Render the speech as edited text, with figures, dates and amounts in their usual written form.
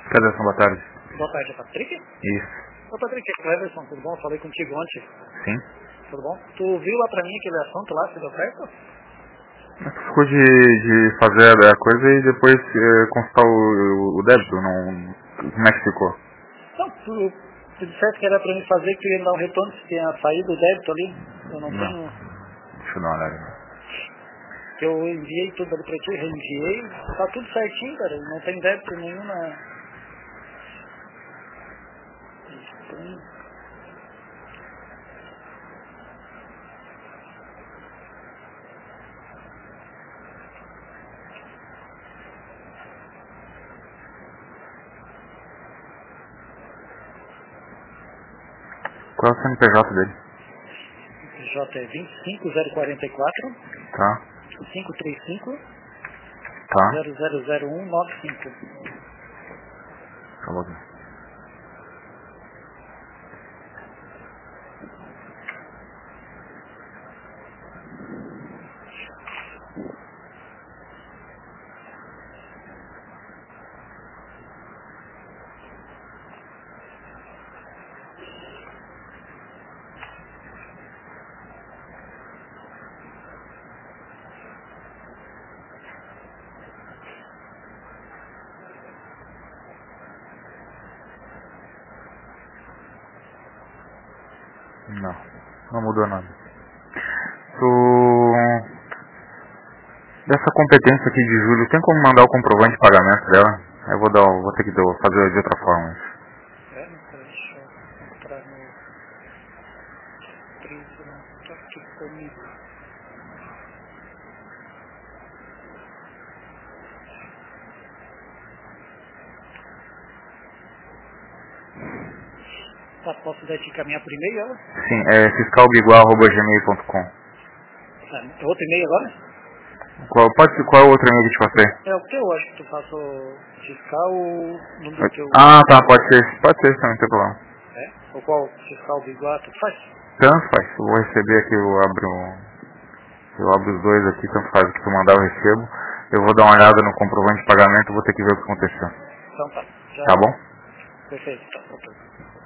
Cleverson, boa tarde. Boa tarde, é Patrick? Isso. Ô Patrick, é Cleverson, tudo bom? Falei contigo ontem. Sim. Tudo bom? Tu viu lá pra mim aquele assunto lá, se deu certo? Ficou de fazer a coisa e depois consultar o débito, não... Como é que ficou? Não, tu disseste que era pra mim fazer, que tu ia dar um retorno se tinha saído o débito ali. Eu não tenho... Deixa eu dar uma olhada. Eu enviei tudo ali pra ti, reenviei. Tá tudo certinho, cara. Não tem débito nenhum na... Qual é o CNPJ dele? J é 25044 Tá. 535 Tá. 000195. Falou. Não mudou nada. Dessa competência aqui de julho, tem como mandar o comprovante de pagamento dela? Eu vou ter que fazer de outra forma. Deixa eu entrar no... Prisma, tá aqui comigo. Tá, posso dar te encaminhar por e-mail ela? Sim, é fiscalbigual@gmail.com. Outro e-mail agora? Qual é o outro e-mail que eu te passei? É o teu, acho que tu faz o fiscal, o número teu... Ah, tá, pode ser também, não tem problema. É? Ou qual fiscal biguá tu faz? Tanto faz, eu vou receber aqui, eu abro os dois aqui, tanto faz o que tu mandar eu recebo. Eu vou dar uma olhada no comprovante de pagamento, vou ter que ver o que aconteceu. Então tá. Já... Tá bom? Perfeito, tá. Ok.